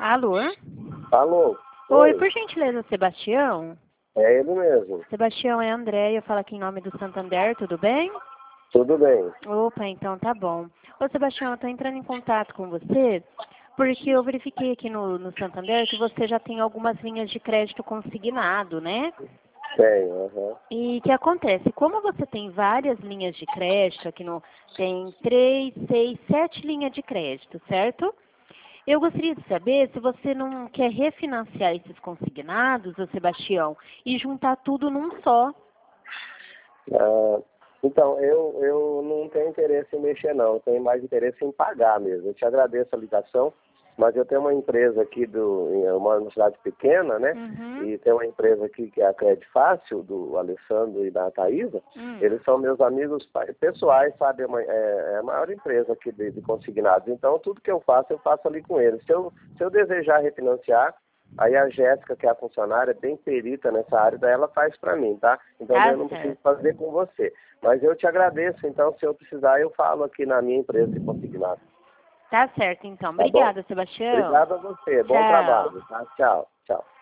Alô? Alô? Oi, por gentileza, Sebastião? É ele mesmo. Sebastião, é André, eu falo aqui em nome do Santander, tudo bem? Tudo bem. Opa, então tá bom. Ô, Sebastião, eu tô entrando em contato com você porque eu verifiquei aqui no Santander que você já tem algumas linhas de crédito consignado, né? Tenho, aham. E o que acontece? Como você tem várias linhas de crédito, aqui no tem 3, 6, 7 linhas de crédito, certo? Eu gostaria de saber se você não quer refinanciar esses consignados, ô Sebastião, e juntar tudo num só. Então, eu não tenho interesse em mexer, não. Eu tenho mais interesse em pagar mesmo. Eu te agradeço a ligação, mas eu tenho uma empresa aqui, eu moro numa cidade pequena, né? Uhum. E tem uma empresa aqui que é a Crédito Fácil, do Alessandro e da Thaisa. Eles são meus amigos pessoais, sabe? É a maior empresa aqui de consignados. Então, tudo que eu faço ali com eles. Se eu desejar refinanciar, aí a Jéssica, que é a funcionária, bem perita nessa área, daí ela faz para mim, tá? Então Tá eu não certo. preciso fazer com você. Mas eu te agradeço, então se eu precisar, eu falo aqui na minha empresa de consignado. Tá certo, então. Tá bom? Obrigada, Sebastião. Obrigado a você. Bom Tchau. trabalho, tá? Tchau, tchau.